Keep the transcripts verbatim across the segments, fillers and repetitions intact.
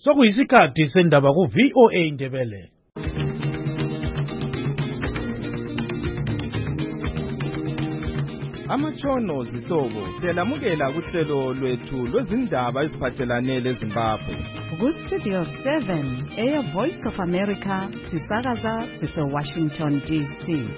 Sokuyisikhathi sendaba ku V O A Indebele. Amatshono zihlobo siyalamukela kuhlelo lwethu lwezindaba eziphathelane leZimbabwe. Ku Studio seven, Air Voice of America, sisakaza sise Washington D C.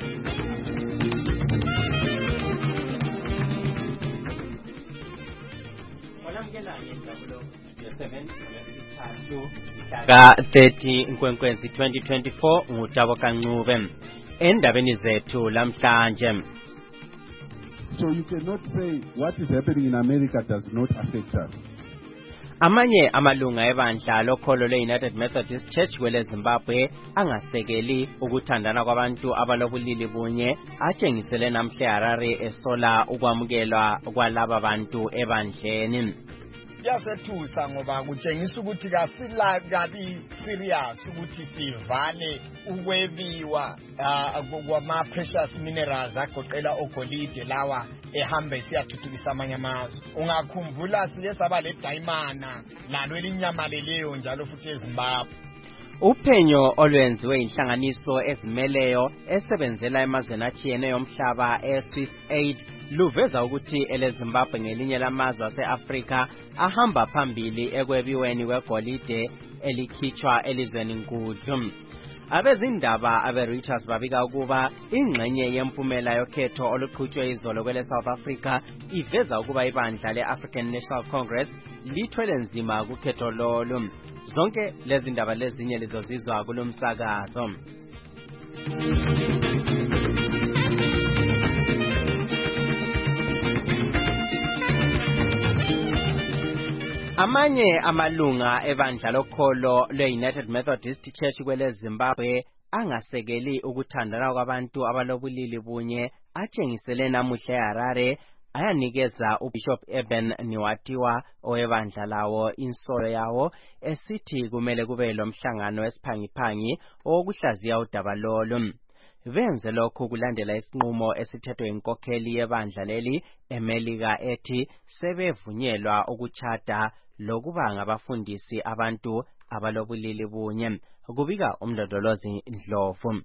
Ka thirty Nkwenkwezi twenty twenty-four ngutabo kancube endabeni zethu lamhlanje. So you cannot say what is happening in America does not affect us. Amanye amalunga ebandla lokholo le-United Methodist Church kwele Zimbabwe angasekeli ukuthandana kwabantu abalobulili bunye atshengisele namhle Harare esola ukwamukelwa kwalaba bantu ebandleni. Yasethusa ngoba kutshengisa ukuthi kasila kabi serious ukuthi sivale ukwebiwa kwama precious minerals agoqela ogolide lawa ehambe siyathuthukisa amanye amazwe. Ungakhumbula sike saba le diamond lalo elinyamaleleyo njalo futhi eZimbabwe. Uphenyo olwenziwe inhlanganiso ezimeleyo esebenzela emazweni atshiyeneyo omhlaba e-Swiss Aid luveza ukuthi eleZimbabwe ngelinye lamazwe ase-Afrika ahamba phambili ekwebiweni kwegolide elikhitshwa elizweni nkudlu. Abezindaba abe-Reuters babika ukuba ingxenye yempumela yokhetho oluqhutshwe izolo kwele South Africa iveza ukuba ibandla le-African National Congress lithwele nzima kukhetho lolu. Zonke lezi ndaba lezinye lizozizwa kulomsakazo. Amanye amalunga ebandla lokholo le-United Methodist Church kwele Zimbabwe angasekeli ukuthandana kwabantu abalobulili bunye atshengisele namuhla eHarare ayanikeza uBishop Eben Niwatiwa owebandla lawo insolo yawo esithi kumele kube lomhlangano esiphangiphangi okuhlaziya udaba lolu. Benze lokho kulandela isinqumo esithethwe inkokheli yebandla leli eMelika ethi sebevunyelwa ukuchata lokuba ngabafundisi abantu abalobulili bunye. Kubika umlondolozi Ndlovu.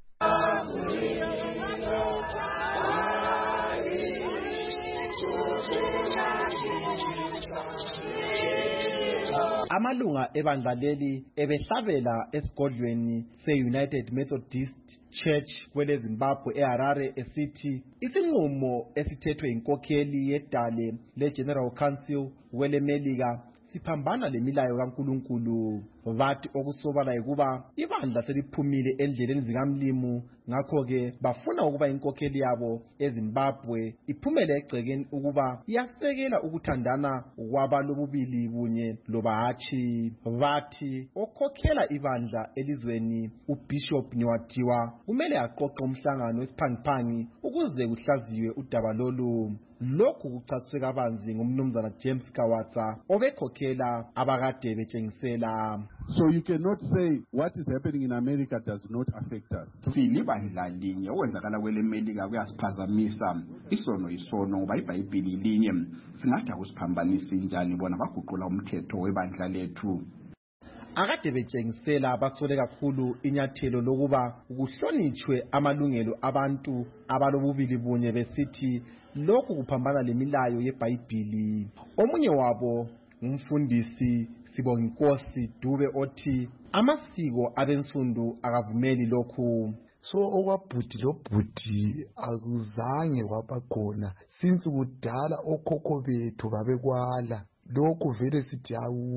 Amalunga ebandla leli ebehlabela esigodlweni se-United Methodist Church kwele Zimbabwe eHarare esithi isinqumo esithethwe inkokheli yedale le-General Council kwele Melika siphambana lemilayo kaNkulunkulu. Bathi okusobala ukuba ibandla seliphumile endleleni zikamlimu, ngakho ke bafuna ukuba inkokheli yabo eZimbabwe iphumele egcekeni ukuba iyasekela ukuthandana kwabalobubili bunye loba hatshi. Bathi okhokhela ibandla elizweni uBishop Niwatiwa kumele aqoqe umhlangano wesiphangiphangi ukuze kuhlaziwe udaba lolu. Lokhu kuchasiswe kabanzi ngumnumzana James Kawatsa obekhokhela abakade betshengisela. So you cannot say what is happening in America does not affect us. Silibandla linye okwenzakala kwele Melika kuyasiphazamisa. Isono isono ngoba iBhayibheli linye singathi akusiphambanisi njani bona baguqula umthetho webandla lethu. Akade betshengisela basole kakhulu inyathelo lokuba ukuhlonitshwe amalungelo abantu abalobubili bunye besithi lokhu kuphambana lemilayo yeBhayibheli. Omunye wabo umfundisi Sibonginkosi Dube othi amasiko abensundu akavumeli lokhu. So okwabhudi lobhudi akuzange kwabakhona since kudala okhokho bethu babekwala. Lokhu vele sithi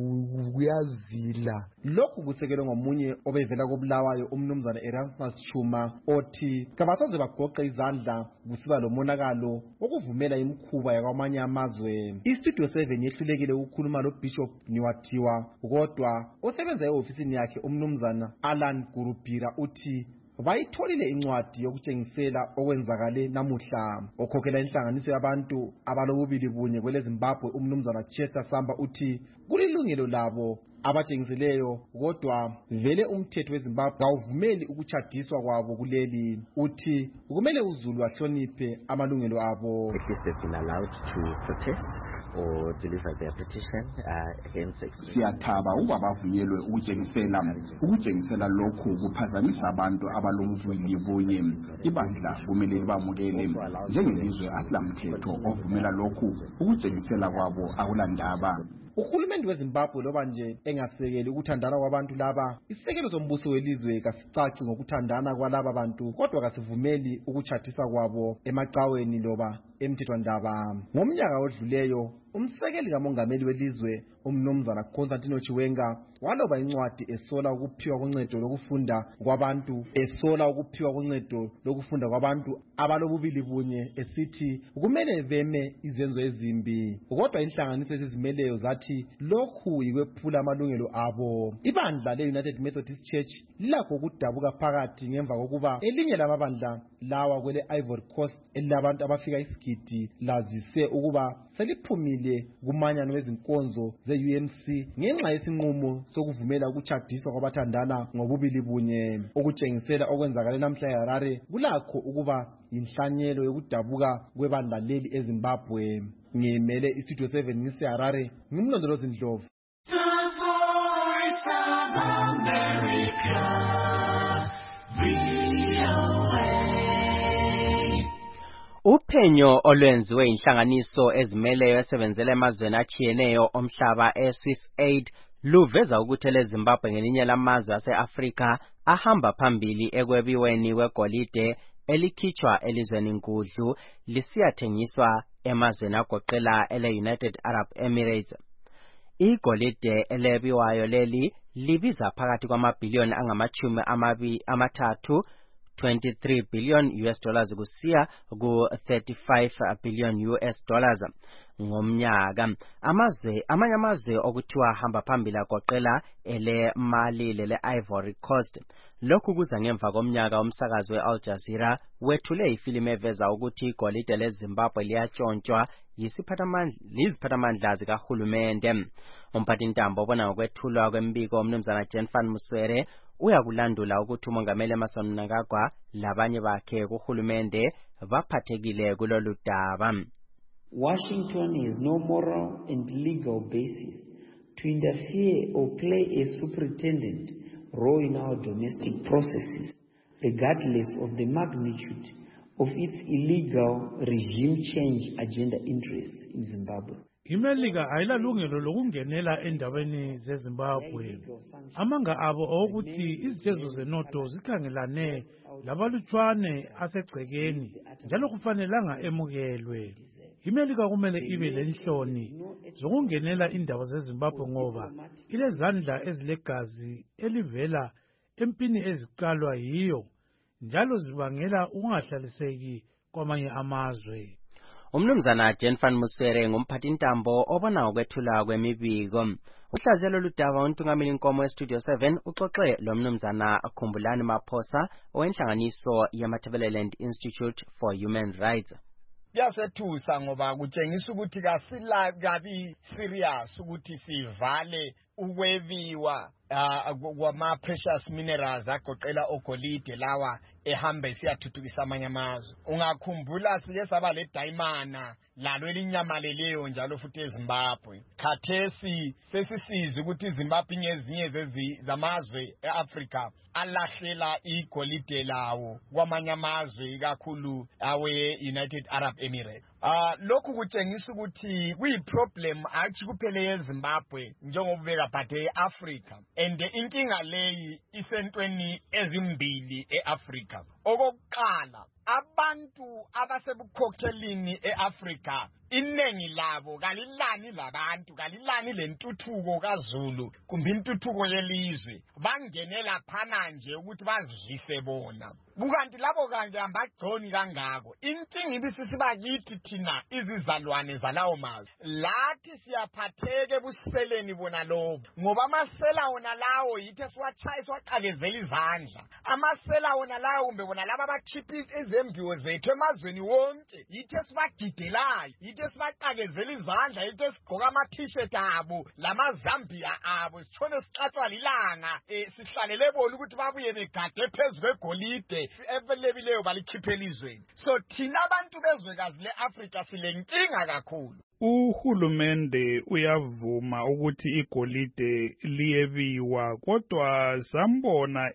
kuyazila. Lokhu kusekelwe ngomunye obevela koBulawayo umnumzana Erasmus Chuma othi kabasaze bagoqe izandla kusiba lomonakalo okuvumela imikhuba yakwamanye amazwe. iStudio seven yehlulekile ukukhuluma loBishop Niwatiwa kodwa osebenza ehofisini yakhe umnumzana Alan Gurubira uthi bayitholile incwadi yokutshengisela okwenzakale namuhla. Okhokhela inhlanganiso yabantu abalobubili bunye kwele Zimbabwe umnumzana Chester Samba uthi kulilungelo labo abatshengisileyo kodwa vele umthetho weZimbabwe awuvumeli ukutshadiswa kwabo kuleli. Uthi kumele uZulu ahloniphe amalungelo abo. At least they've been allowed to protest or deliver their petition uh, against extreme. Siyathaba uba bavunyelwe ukutshengisela ukutshengisela lokhu kuphazamisa abantu abalomvuli bunye. Ibandla kumele libamukele njengelizwe asilamthetho ovumela lokhu ukutshengisela kwabo akulandaba. Uhulumende weZimbabwe loba nje engasekeli ukuthandana kwabantu laba, isekelo sombuso welizwe kasicaci ngokuthandana kwalaba bantu kodwa kasivumeli ukutshadisa kwabo emacaweni loba emthethwandaba. Ngomnyaka odluleyo umsekeli kamongameli welizwe umnumzana Constantino Chiwenga waloba incwadi esola ukuphiwa koncedo lokufunda kwabantu esola ukuphiwa koncedo lokufunda kwabantu abalobubili bunye esithi kumele beme izenzo ezimbi kodwa inhlanganiso ezizimeleyo zathi lokhu yikwephula amalungelo abo. Ibandla le-United Methodist Church lilakho ukudabuka phakathi ngemva kokuba elinye lamabandla lawa kwele Ivory Coast elabantu abafika isigidi lazise ukuba seliphumile kumanyano wezinkonzo ze-U N C ngenxa yesinqumo sokuvumela ukutshadiswa kwabathandana ngobubili bunye. Ukutshengisela okwenzakala namhla eHarare kulakho ukuba inhlanyelo yokudabuka kwebandla leli eZimbabwe. Ngimele iStudio seven ngiseHarare, ngimlondolozi Ndlovu. Uphenyo olwenziwe inhlanganiso ezimeleyo esebenzela emazweni achiyeneyo omhlaba eSwiss Aid luveza ukuthi leZimbabwe ngelinye lamazwe ase-Afrika ahamba phambili ekwebiweni kwegolide elikhitshwa elizweni nkudlu lisiyathengiswa emazweni agoqela ele-United Arab Emirates. Igolide elebiwayo leli libiza phakathi kwamabhiliyoni angamachumi amathathu twenty-three billion U S dollars kusiya ku thirty-five billion U S dollars ngomnyaka. Amazwe amanye amazwe okuthiwa hamba phambili agoqela ele Mali lele Ivory Coast. Lokhu kuza ngemva komnyaka umsakazo weAl Jazeera wethule ifilimu eveza ukuthi igolide leZimbabwe liyatshontshwa yisiphathamandla zikahulumende. Umphathintambo obona ngokwethulwa kwembiko umnumzana Jen van Muswere uyakulandula ukuthi umongameli Emmerson Mnangagwa labanye bakhe kuhulumende baphathekile kulolu daba. Washington has no moral and legal basis to interfere or play a superintendent role in our domestic processes, regardless of the magnitude of its illegal regime change agenda interests in Zimbabwe. iMelika ayilalungelo lokungenela endabeni zeZimbabwe. Amanga abo ukuthi izijezo zenotho zikhangelane labalutshwane asegcekeni njalo kufanelanga emukelwe. iMelika kumele ibe lenhloni zokungenela indaba zeZimbabwe ngoba ilezandla ezilegazi elivela empini eziqalwa yiyo njalo zibangela ukungahlaliseki kwamanye amazwe. Umnumzana Jen van Muswere ngumphathintambo obona ngokwethula kwemibiko. Uhlazelo ludaba untungameli inkomo eStudio seven uxoxe lo mnumzana Khumbulani Maphosa owenhlanganiso yeMatabeleland Institute for Human Rights. Yasethusa ngoba kutshengisa ukuthi kasila kabi serious ukuthi sivale ukwebiwa kwama precious minerals agoqela ogolide lawa ehamba siyathuthukisa amanye amazwe. Ungakhumbula sike saba le diamond lalo elinyamaleleyo njalo futhi eZimbabwe. Khathesi sesisiza ukuthi iZimbabwe ngezinye zezi zamazwe eAfrica alahlela igolide lawo kwamanye amazwe ikakhulu awe United Arab Emirates. Ah lokhu kutshengisa ukuthi kuyi problem athi kuphele eZimbabwe njengobeka phathe eAfrica. And inkinga leyi isentweni ezimbili eAfrica. Okokuqala abantu abasebukhokhelini eAfrica inengi labo kalilani labantu kalilani lentuthuko kaZulu kumbe intuthuko yelizwe bangenela phana nje ukuthi bazivise bona. Bukanti labo kanje ambagconi kangako. Inkinga ibisisibakithi thina izizalwane zalawo mazwe. Lathi siyaphatheke buseleni bona lobo ngoba amasela wona lawo yithe siwachaya siwaqakezela izandla. Amasela wona lawo kumbe khona laba abakhipha izembiwo zethu emazweni wonke yithi esibagidelayo yithi esibaqakezela izandla yithi esigqoka ama-t-shirt abo lamazambia abo sitshone sixathwa lilanga um sihlalele bona ukuthi babuye begade phezu kwegolide ebelebileyo balikhiphe elizweni. So thina abantu bezwekazi le-Afrika silenkinga kakhulu. Uhulumende uyavuma ukuthi igolide liyebiwa kodwa sambona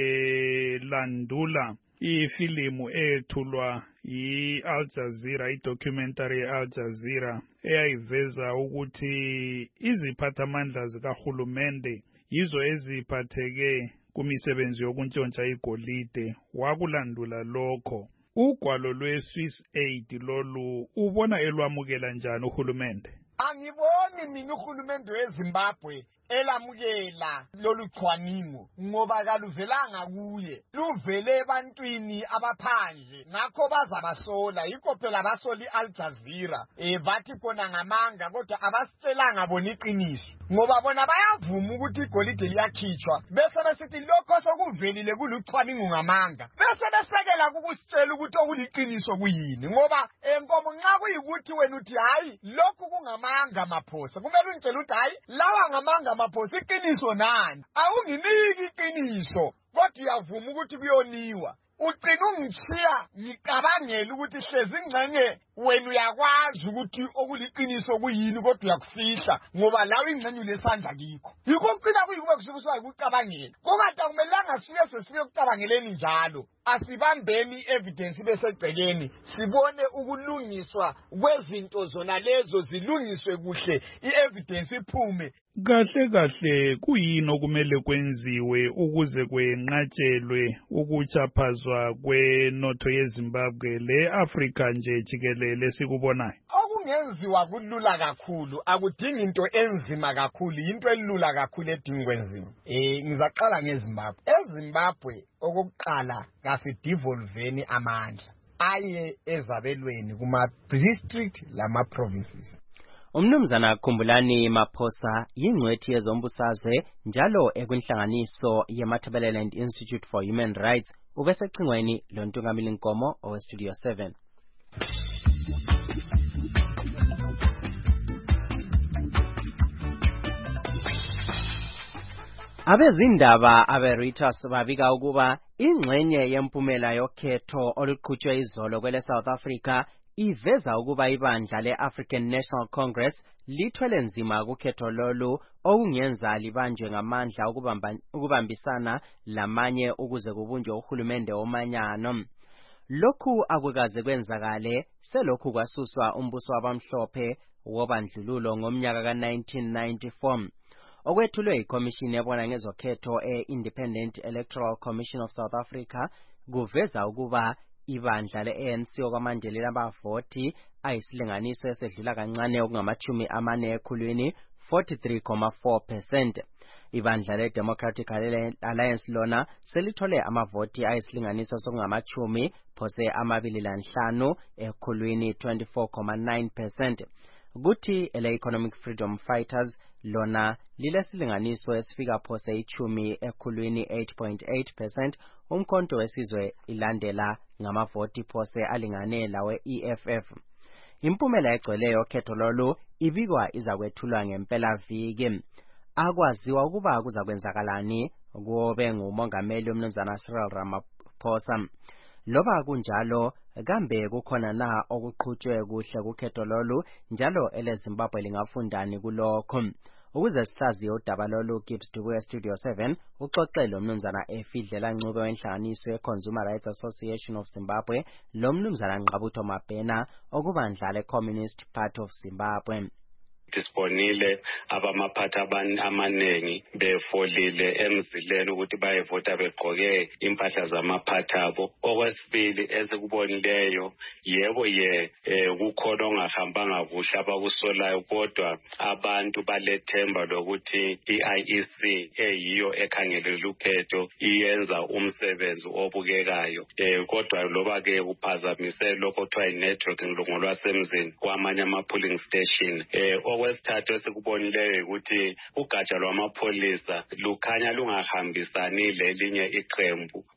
elandula ifilimu ethulwa yi-Al Jazeera, i-documentary ye-Al Jazeera eyayiveza ukuthi iziphathamandla zikahulumende yizo eziphatheke kumisebenzi yokuntshontsha igolide. Wakulandula lokho ugwalo lwe-Swiss Aid lolu ubona elwamukela njani uhulumende? Angiboni mina uhulumende weZimbabwe elamukela lolu cwaningo ngoba kaluvelanga kuye, luvele ebantwini abaphandle ngakho bazabasola. Yikho phela abasoli Al Jazeera eh bathi kona ngamanga kodwa abasitshelanga bona iqiniso ngoba bona bayavuma ukuthi igolide liyakhitshwa bese besithi lokho sokuvelile kulucwaningo ngamanga bese besekela ukusitshela ukuthi okuliqiniso kuyini ngoba enkomo nxa kuyikuthi wena uthi hayi lokhu kungamanga maphosa kumele ungitshela ukuthi hayi lawa ngamanga maphosa iqiniso nani awunginiki iqiniso kodwa uyavuma ukuthi kuyoniwa. Ugcina ungitshiya ngicabangela ukuthi hlezi ingxenye wena uyakwazi ukuthi okuliqiniso kuyini kodwa uyakufihla ngoba lawe ingxenye lesandla kikho. Yikho ugcina kuyikuba kusubuswa ukucabangela kokade akumelanga sifike sesifike ukucabangeleni njalo. Asibambeni evidence besegcekeni sibone ukulungiswa kwezinto zona lezo zilungiswe kuhle i-evidence iphume. Kahle kahle kuyini okumele kwenziwe ukuze kwenqatshelwe ukuchaphazwa kwenotho yeZimbabwe le-Afrika nje jikelele sikubonayo? Okungenziwa kulula kakhulu, akudingi into enzima kakhulu, into elula kakhulu edinga kwenziwa. Eh ngizaqala ngeZimbabwe. EZimbabwe okokuqala kasidevolveni amandla aye ezabelweni kuma district lama provinces. Umnumzana Khumbulani Maphosa yingcwethi yezombusazwe njalo ekwinhlanganiso ye-Matabeleland Institute for Human Rights ubesecingweni loNtungamili Nkomo oweStudio seven. Abezindaba abe-Reuters babika ukuba ingxenye yempumela yokhetho oluqhutshwe izolo kwele South Africa iveza ukuba ibandla le-African National Congress lithwele nzima kukhetho lolu okungenza libanjwe ngamandla ukubambisana lamanye ukuze kubunjwe uhulumende omanyano. Lokhu akukaze kwenzakale selokhu kwasuswa umbuso wabamhlophe wobandlululo ngomnyaka ka nineteen ninety-four. Okwethulwe ikomishini ebona ngezokhetho e-Independent Electoral Commission of South Africa kuveza ukuba ibandla le-A N C okwamandela labavoti ayisilinganiso esedlula kancane okungamachumi amane ekhulwini forty-three point four percent. Ibandla le-Democratic Alliance lona selithole amavoti ayisilinganiso sokungamachumi phose amabili lanhlanu ekhulwini twenty-four point nine percent. Kuthi ele-Economic Freedom Fighters lona lilesilinganiso esifika phose ichumi ekhulwini eight point eight percent. Umkhonto wesizwe ilandela ngamavoti phose alingane lawe E F F. Impumela egcweleyo khetho lolu ibikwa izakwethulwa ngempela viki. Akwaziwa ukuba kuzakwenzakalani kube ngumongameli umnumzana Cyril Ramaphosa. Loba kunjalo kambe kukhona na okuqhutshwe kuhle kukhetho lolu njalo eleZimbabwe lingafundani kulokho. Ukuze sihlaziye udaba lolu Gibbs Dubuya Studio seven uxoxele umnumzana efidlela ncube wenhlanganiso ye-Consumer Rights Association of Zimbabwe lo mnumzana Ngqabutho Mabhena okubandla le-Communist Party of Zimbabwe. Disponile abamaphatha amanengi befolile emzileni ukuthi bayevota begqoke impahla zamaphatha abo. Okwesibili esikubonileyo yebo ye kukhona ongahambanga kuhle abakusolayo kodwa abantu balethemba lokuthi i-I E C eyiyo ekhangelela ukhetho iyenza umsebenzi obukekayo. Kodwa loba ke kuphazamise lokho kuthiwa i-network ngolwasemzini kwamanye ama-polling station. Okwesithathu esikubonileyo ukuthi ugatsha lwamapholisa lukhanya lungahambisani lelinye iqembu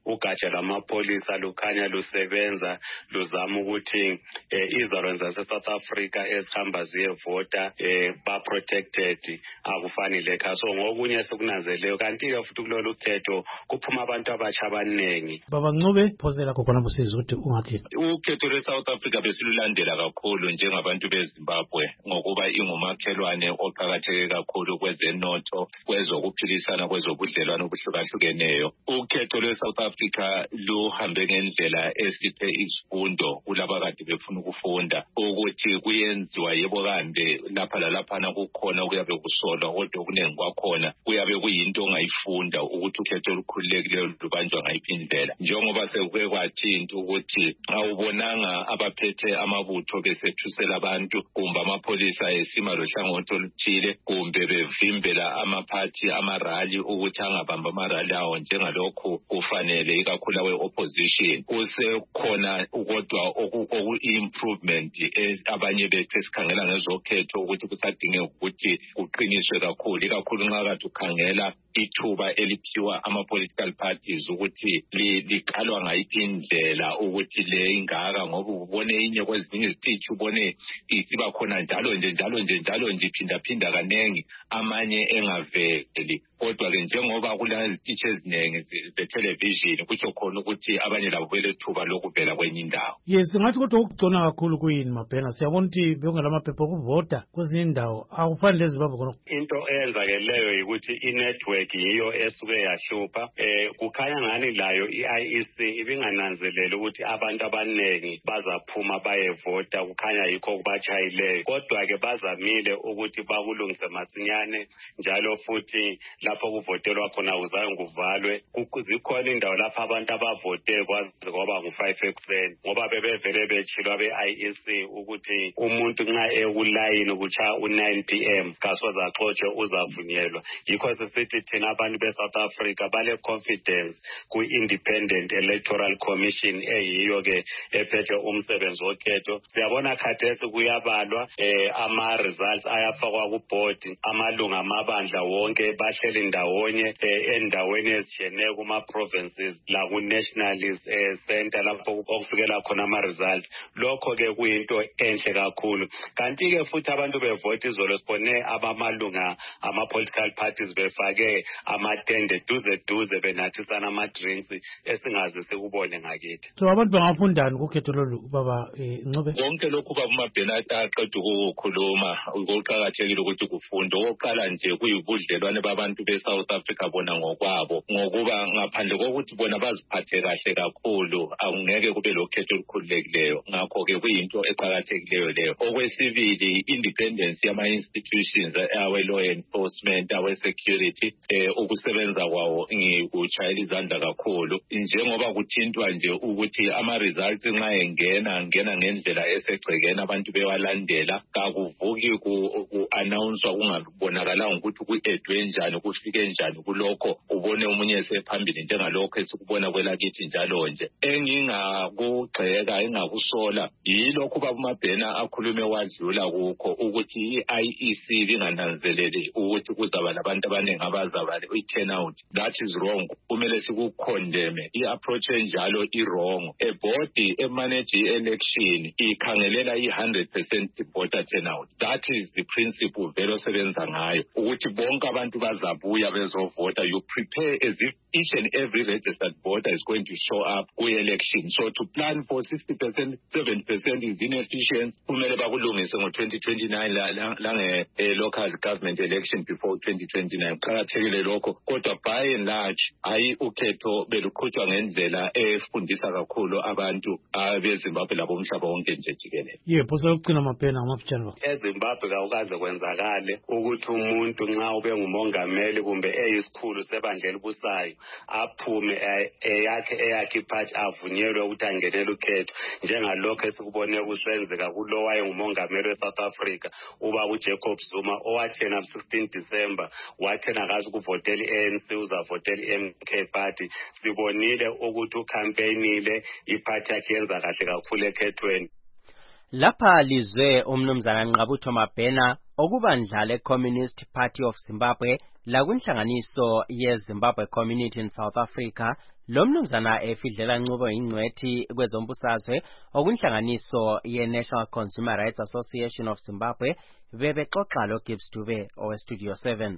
ugatsha lwamapholisa lukhanya lusebenza luzama ukuthi eh, izalwane zase-South Africa ezihamba ziyevota eh, ba-protected akufanele kha. So ngokunye sekunanzeleyo kanti-ke futhi kulolu khetho kuphuma abantu abatsha abaningi. Baba Ncube, phozela khona busizi ukuthi ungathini. Ukhetho lwe-South Africa besilulandela kakhulu njengabantu beZimbabwe ngokuba ingumakhelwane oqakatheke kakhulu kwezenotho, kwezokuphilisana, kwezobudlelwano obuhlukahlukeneyo. Ukhetho lwe-South Africa luhambe ngendlela esiphe isifundo kulaba kade befuna ukufunda ukuthi kuyenziwa yebo kambe lapha lalaphana kukhona kuyabe kusolwa kodwa kuningi kwakhona kuyabe kuyinto ongayifunda ukuthi ukhetho olukhululekileyo lubanjwa ngayiphi indlela. Njengoba sekuke kwathinta ukuthi awubonanga abaphethe amabutho besethusela abantu kumbe amapholisa esima lohlangothi oluthile kumbe bevimbela amaphathi amarali ukuthi angabamba amarali awo njengalokhu kufanele ikakhulu awe-opposition. Kusekhona kodwa oku-improvement abanye bethu esikhangela ngezokhetho ukuthi kusadingeka ukuthi kuqiniswe kakhulu ikakhulu nxa kade ukhangela ithuba eliphiwa ama-political parties ukuthi liqalwa ngayiphi indlela ukuthi le ingaka ngoba ubone inye kwezinye izitishi ubone isiba khona njalo nje njalo nje njalo nje iphinda-phinda kanengi amanye engaveli. Kodwa-ke njengoba kulezitishi eziningi zethelevishini kutsho khona ukuthi abanye labo belethuba lokuvela kwenye indawo. Yes, ngathi kodwa ukugcona kakhulu kuyini Mabhena? Siyabona ukuthi bekungelamaphepha okuvota kwezinye indawo akufanele Zimbabwe khona. Into eyenzakeleyo yikuthi i-network yiyo esuke yahlupha. Eh kukhanya ngani layo i-I E C ibingananzeleli ukuthi abantu abaningi bazaphuma bayevota, kukhanya yikho kubachayileyo. Kodwa-ke bazamile ukuthi bakulungise masinyane njalo futhi lapho kuvotelwa khona uzange kuvalwe. Zikhona indawo lapho abantu abavote kwaze kwaba ngu-five ekuseni ngoba bebevele betshilwa be-I E C ukuthi umuntu nxa ekulayini kutsha u-nine p m kasoze axotshwe uzavunyelwa. Yikho sisithi thina abantu be-South Africa bale confidence ku-Independent Electoral Commission eyiyo-ke ephethe umsebenzi wokhetho. Siyabona khathesi kuyabalwa eh, ama-results ayafakwa kubhodi, amalunga amabandla wonke bahleli ndawonye eh, endaweni ezitshiyeneyo kuma-provinces la ku-nationalist eh, center lapho okufikela khona ama-results. Lokho-ke kuyinto enhle kakhulu. Kanti-ke futhi abantu bevota izolo sibone abamalunga ama-political parties befake amatende duze duze benathisana ama-drinks esingazi sikubone ngakithi. So abantu bangafundani kukhetho lolu Baba Ncube? Konke lokhu Baba Mabhena aqeda ukukhuluma ukuqakathekile ukuthi kufunde. Oqala nje kuyibudlelwane babantu be-South Africa bona ngokwabo ngokuba ngaphandle kokuthi bona baziphathe kahle kakhulu awungeke kube lokhetho olukhululekileyo. Ngakho-ke kuyinto eqakathekileyo leyo. Okwesibili, independence yama-institutions awe-law enforcement, awe-security eh, ukusebenza kwawo ngikuchayela izandla kakhulu njengoba kuthintwa nje ukuthi ama-results nxa engena ngena ngendlela esegcekeni abantu bewalandela kakuvuki ku-announcwa kungabonakalanga ukuthi ku-edwe njani kufike njani kulokho ubone omunye esephambili njengalokho esikubona kwelakithi njalo nje. Engingakugxeka engakusola yilokhu Baba Mabhena akhulume wadlula kukho ukuthi i-I E C bingananzeleli ukuthi kuzaba labantu abaningi abazaba i-turnout. That is wrong. Kumele sikukhondeme i-approach enjalo i-wrong. A body emanage i-election ikhangelela i-one hundred percent voter turnout. That is the principle vele osebenza ngayo ukuthi bonke abantu bazabuya bezovota. You prepare as if each and every registered voter is going to show up kwi-election. So to plan for sixty percent, seventy percent is inefficient. Kumele bakulungise ngo-twenty twenty-nine lange-local government election before twenty twenty-nine. Qakathekile lokho kodwa by and large hayi ukhetho beluqhutshwa ngendlela efundisa kakhulu abantu abeZimbabwe labo umhlaba wonke nje jikelele. Yebo, sokugcina Mabhena ngamafutshane bakho. EZimbabwe kawukaze kwenzakale ukuthi umuntu nxa ube ngumongameli kumbe eyisikhulu sebandla elibusayo aphume eyakhe eyakhe iphathi avunyelwe ukuthi angenele ukhetho njengalokho esikubone kusenzeka kulo wayengumongameli we-South Africa uba uJacob Zuma owathena sixteen December wathena kazi ukuvotela i-A N C uzavotela i-M K party. Sibonile ukuthi ukhampenile iphathi yakhe yenza kahle kakhulu ekhethweni. Lapha lizwe umnumzana Nqabutho Mabhena okubandla le-Communist Party of Zimbabwe lakwinhlanganiso ye-Zimbabwe Community in South Africa Lo mnumzana efidlela ncubo ingcwethi kwezombusazwe okunhlanganiso ye-National Consumer Rights Association of Zimbabwe bebexoxa lo Gibbs Dube owe Studio seven.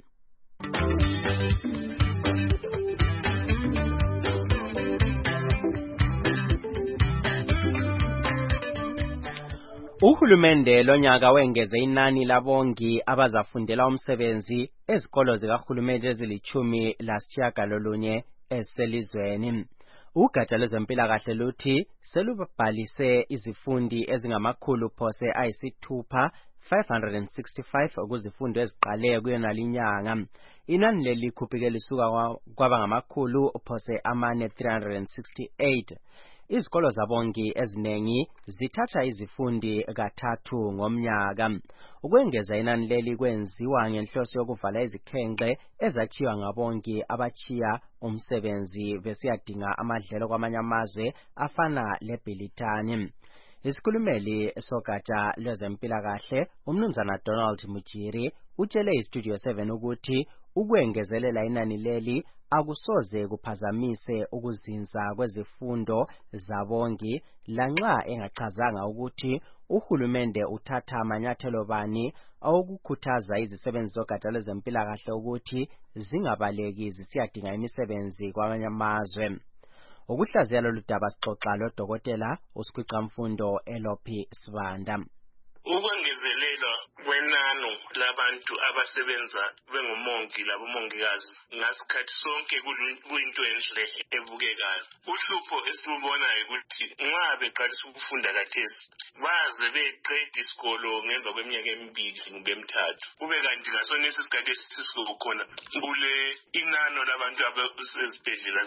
Uhulumende lonyaka wengeze inani labongi abazafundela umsebenzi ezikolo zikahulumende ezilichumi lasitshiyagalolunye eselizweni. Ugatsha lwezempilakahle luthi selubhalise izifundi ezingamakhulu phose ayisithupha five hundred sixty-five kuzifundo eziqale kuyona linyanga. Inani leli khuphike lisuka kwaba ngamakhulu phose amane three hundred sixty-eight. Izikolo zabongi ezinengi zithatha izifundi kathathu ngomnyaka. Ukwengeza inani leli kwenziwa ngenhloso yokuvala izikhenxe ezachiwa ngabongi abachiya umsebenzi besiyadinga amadlelo kwamanye amazwe afana leBilitani. Isikhulumeli sogatsha lwezempilakahle umnumzana Donald Mujiri utshele iStudio seven ukuthi ukwengezelela inani leli akusoze kuphazamise ukuzinza kwezifundo zabongi lanxa engachazanga ukuthi uhulumende uthatha amanyathelo bani awukukhuthaza izisebenzi zogatsha lwezempilakahle ukuthi zingabaleki zisiyadinga imisebenzi kwamanye amazwe. Ukuhlaziya lolu daba sixoxa lo Dokotela uSikhwicamfundo Elophi Sibanda. Ukwengezelela kwenano labantu abasebenza bengomongi labomongikazi ngasikhathi sonke kuyinto enhle ebukekayo. Uhlupho esilubonayo ukuthi nxa beqalisa ukufunda kathesi baze beqeda isikolo ngemva kweminyaka emibili kumbe emithathu, kube kanti ngasonesi isikhathi esisikhona kule inano labantu abasezibhedlela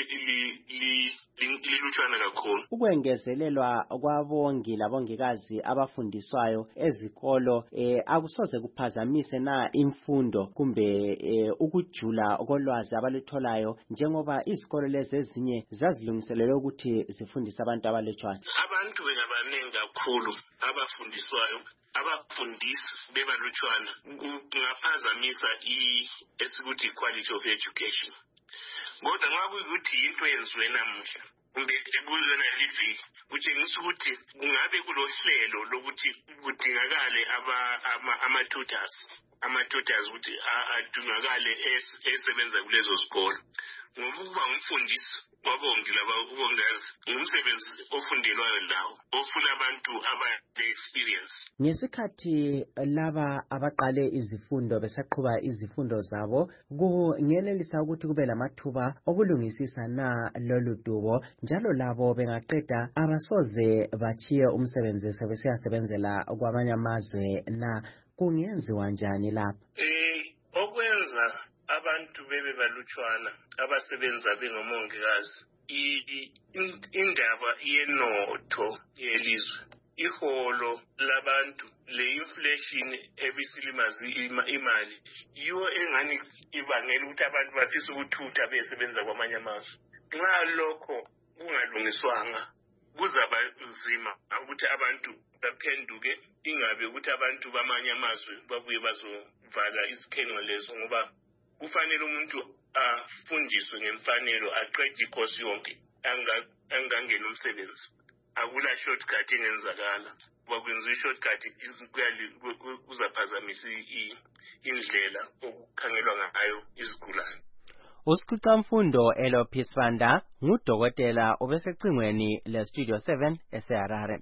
lilutshwana kakhulu. Ukwengezelelwa kwabongi labongikazi abafundiswayo ezikolo eh, akusoze kuphazamise na imfundo kumbe eh, ukujula kolwazi abalutholayo njengoba izikolo lezi ezinye zazilungiselelwe ukuthi zifundise abantu abalutshwana. Abantu bengabanengi kakhulu abafundiswayo, abafundisi bebalutshwana kungaphazamisa esikuthi quality of education. Kodwa nxa kuyikuthi into yenziwe namuhla kumbe ekuyona liviki kutshengisa ukuthi kungabe kulohlelo lokuthi kudingakale ama-tutors ama-tutors ukuthi adingakale esebenza kulezo zikolo. Ngoba ukuba ngumfundisi wabongi labongikazi ngumsebenzi ofundelwayo lawo ofuna abantu abane-experience. Ngesikhathi laba abaqale izifundo besaqhuba izifundo zabo kungenelisa ukuthi kube lamathuba okulungisisa na lolu dubo, njalo labo bengaqeda abasoze bachiye umsebenzi sebesiyasebenzela kwamanye amazwe na kungenziwa njani lapha? Eh okwenza abantu bebe balutshwana abasebenza bengomongikazi indaba yenotho yelizwe, iholo labantu, le inflation ebisilimazi imali yiyo engani ibangela ukuthi abantu bafisa ukuthutha besebenza kwamanye amazwe. Nxa lokho kungalungiswanga kuzaba nzima ukuthi abantu baphenduke, ingabe ukuthi abantu bamanye amazwe babuye bazovala isikhenqo lezo, ngoba kufanele umuntu afundiswe ngemfanelo aqede ikhosi yonke angangena umsebenzi. Akula shortcut engenzakala. Bakwenza i-shortcut kuzaphazamisa indlela okukhangelwa ngayo izigulane. uSikhwicamfundo Elophi Sibanda ngudokotela obesecingweni leStudio seven eseHarare.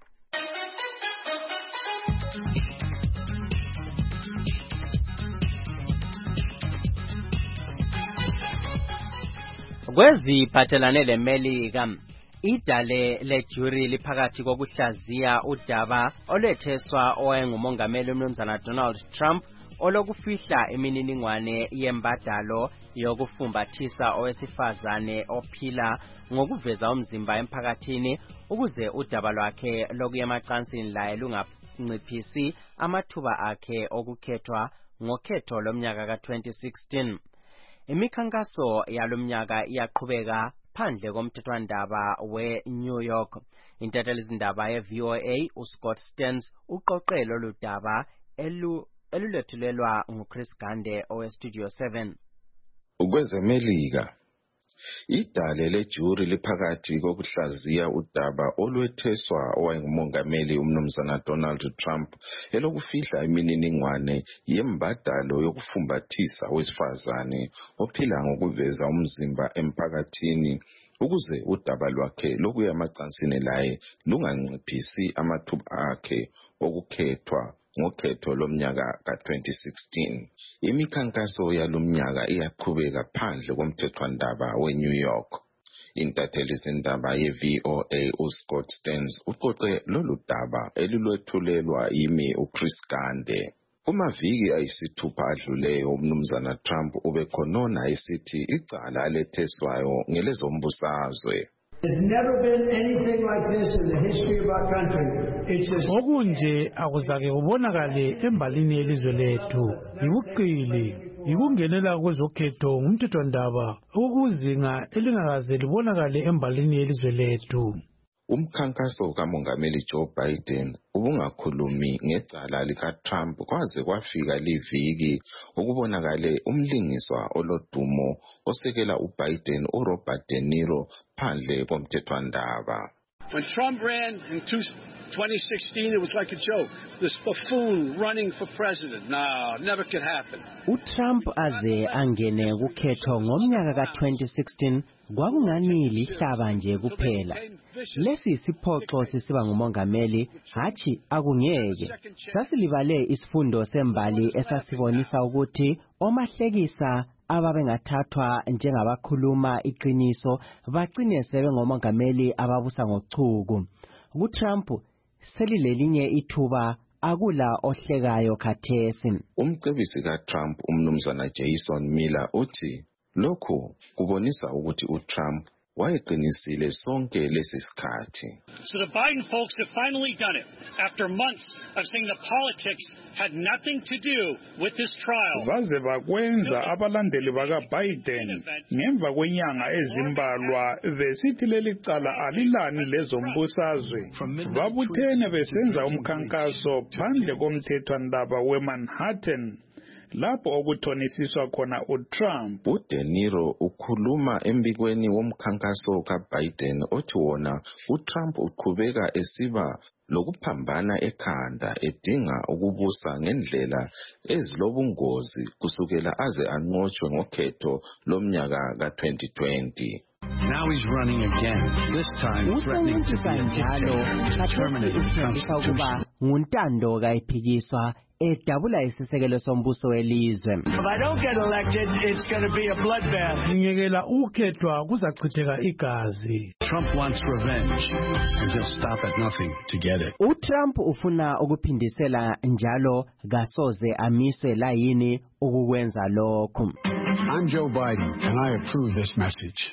Kweziphathelane leMelika, idale lejuri liphakathi kokuhlaziya udaba olwetheswa owayengumongameli umnumzana Donald Trump olokufihla imininingwane yembadalo yokufumbathisa owesifazane ophila ngokuveza umzimba emphakathini ukuze udaba lwakhe lokuya emacansini laye lunganciphisi amathuba akhe okukhethwa ngokhetho lomnyaka ka twenty sixteen. Imikhankaso yalomnyaka iyaqhubeka phandle komthethwandaba we-New York. Intathelizindaba ye-V O A uScott Stearns uqoqe lolu daba elulethulelwa nguChris Gande owe-Studio seven. Ukwezemelika, Idale lejuri liphakathi kokuhlaziya udaba olwetheswa owayengumongameli umnumzana Donald Trump elokufihla imininingwane yembadalo yokufumbathisa wesifazane ophila ngokuveza umzimba emphakathini ukuze udaba lwakhe lokuya emacansini laye lunganciphisi amathuba akhe okukhethwa ngokhetho lomnyaka ka twenty sixteen. Imikhankaso yalomnyaka iyaqhubeka phandle komthethwandaba weNew York. Intatheli zindaba ye-V O A uScott Stearns uqoqe lolu daba elilwethulelwa yimi uChris Gande. Kumaviki ayisithupha adluleyo umnumzana Trump ubekhonona esithi icala aletheswayo ngelezombusazwe. There's never been anything like this in the history of our country. It's just okunje akuzake kubonakale embalini yelizwe lethu. Ibuqili, ikungenela kwezokhetho ngumthethwandaba okuzinga elingakaze libonakale embalini yelizwe lethu. Umkhankaso kamongameli Joe Biden ubungakhulumi ngecala likaTrump kwaze kwafika liviki ukubonakale umlingiswa olodumo osekela uBiden uRobert De Niro phandle komthethwandaba. When Trump ran in twenty sixteen, it was like a joke. This buffoon running for president. No, never could happen. uTrump aze angene kukhetho ngomnyaka ka twenty sixteen kwakungani lihlaba nje kuphela. Lesi isiphoxo sisiba ngumongameli hathi akungeke. Sasilibale isifundo sembali esasibonisa ukuthi omahlekisa ababengathathwa njengabakhuluma iqiniso baqine sebe ngomongameli ababusa ngochuku. kuTrump selilelinye ithuba akula ohlekayo khathesi. Umcebisi kaTrump umnumzana Jason Miller uthi lokho kubonisa ukuthi uTrump wayeqinisile sonke lesi sikhathi. So the Biden folks have finally done it after months of saying the politics had nothing to do with this trial. Baze bakwenza abalandeli baka Biden ngemva kwenyanga ezimbalwa besithi leli cala alilani lezombusazwe. Babuthene besenza umkhankaso phandle komthethwandaba weManhattan. Lapho okuthonisiswa khona uTrump. uDe Niro ukhuluma embikweni womkhankaso kaBiden othi wona uTrump uqhubeka esiba lokuphambana ekhanda edinga ukubusa ngendlela ezilobungozi kusukela aze anqotshwe ngokhetho lomnyaka ka twenty twenty. Now he's running again, this time threatening to be a dictator and terminate the Constitution. Nguntando kayiphikiswa edabula isisekelo sombuso welizwe. If I don't get elected, it's going to be a bloodbath. Ngiyekela ukhethwa kuzachitheka igazi. Trump wants revenge and he'll stop at nothing to get it. uTrump ufuna ukuphindisela njalo kasoze amiswe la yini ukukwenza lokho. I'm Joe Biden and I approve this message.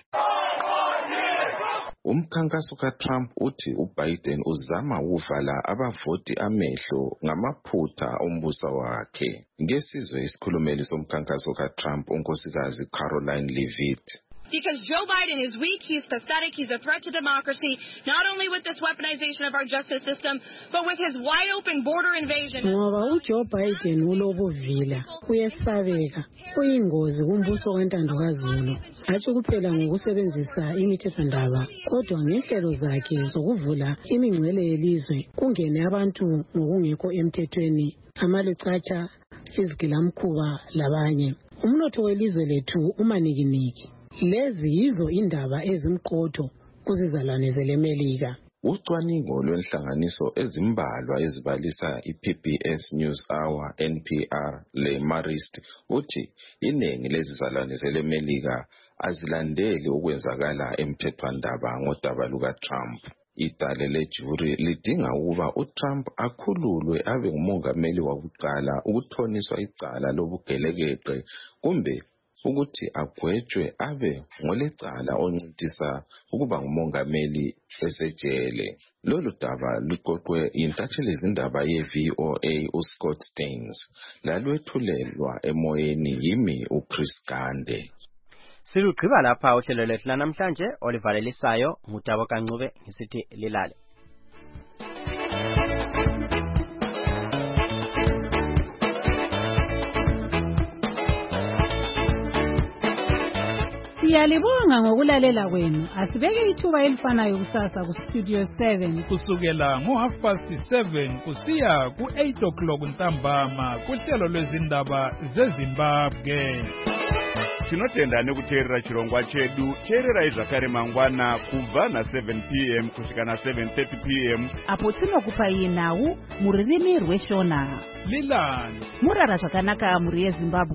Umkhankaso kaTrump uthi uBiden uzama ukuvala abavoti amehlo ngamaphutha ombuso wakhe. Ngesizwe isikhulumeli somkhankaso kaTrump unkosikazi Caroline Leavitt. Because Joe Biden is weak, he's pathetic, he's a threat to democracy, not only with this weaponization of our justice system, but with his wide-open border invasion. Ngoba uJoe Biden ulobuvila, uyesabeka, uyingozi kumbuso wentando kaZulu. Athi kuphela ngokusebenzisa imithethwandaba, kodwa ngehlelo zakhe zokuvula imingcele yelizwe, kungene abantu ngokungekho emthethweni, amalucatsha, izigilamkhuba labanye. Umnotho welizwe lethu umanikiniki. Lezi yizo indaba ezimqotho kuzizalwane zelemelika. Ucwaningo lwenhlanganiso ezimbalwa ezibalisa iP B S News Hour N P R le Marist uthi iningi lezizalwane zelemelika azilandeli ukwenzakala emthethwandaba ngodaba lukaTrump. Idale lejuri lidinga ukuba uTrump akhululwe abe ngumongameli wakuqala ukuthoniswa icala lobugelekeqe kumbe ukuthi agwetshwe abe ngolecala oncintisa ukuba ngumongameli esejele. Lolu daba luqoqwe yintatheli izindaba ye-V O A uScott Stearns lalwethulelwa emoyeni yimi uChris Gande. Silugqiba lapha uhlelo lethu lanamhlanje olivalelisayo ngutabo kancube ngisithi lilale. Siyalibonga ngokulalela kwenu. Asibeke ithuba elifanayo kusasa ku Studio seven kusukela ngo half past seven kusiya ku eight o'clock ntambama kuhlelo lwezindaba zeZimbabwe. Tinotenda nekuteerera chirongwa chedu. Teererai zvakare mangwana kubva na seven p m kusvika na seven thirty p m apo tinokupai nhau muririmi rweshona. Lilani murara zvakanaka muri yeZimbabwe.